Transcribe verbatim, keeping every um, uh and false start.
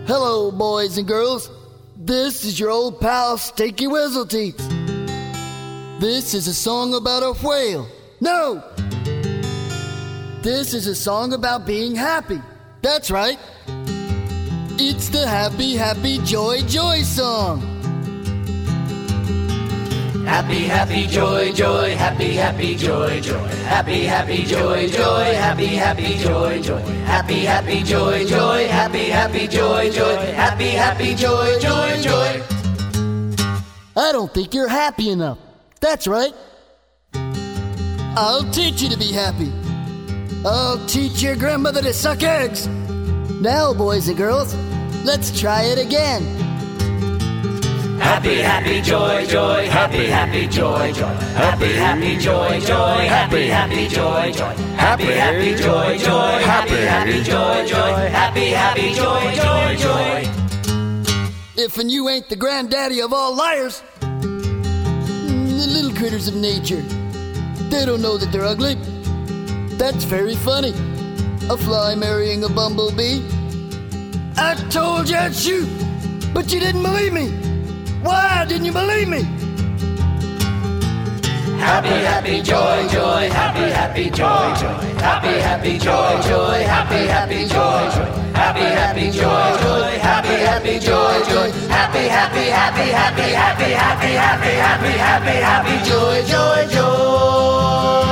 Hello, boys and girls. This is your old pal, Stinky Whizzleteeth. This is a song about a whale. No! This is a song about being happy. That's right. It's the Happy, Happy, Joy, Joy song. Happy, happy, joy, joy, happy, happy, joy, joy. Happy, happy, joy, joy, happy, happy, joy, joy. Happy, happy, joy, joy, happy, happy, joy, joy. Happy, happy, joy, joy, joy. I don't think you're happy enough. That's right. I'll teach you to be happy. I'll teach your grandmother to suck eggs. Now, boys and girls, let's try it again. Happy, happy, joy, joy, happy, happy, joy, joy. Happy, happy, joy, joy, happy, happy, joy, joy. Happy, happy, joy, joy, happy, happy, joy, joy. Happy, happy, joy, joy, joy. If and you ain't the granddaddy of all liars, the little critters of nature, they don't know that they're ugly. That's very funny. A fly marrying a bumblebee. I told you I'd shoot, but you didn't believe me. Why didn't you believe me? Happy, happy, joy, joy, happy, happy, joy, joy. Happy, happy, joy, joy, happy, happy, joy, joy. Happy, happy, joy, joy, happy, happy, joy, joy. Happy, happy, happy, happy, happy, happy, happy, happy, happy, happy, joy, joy, joy.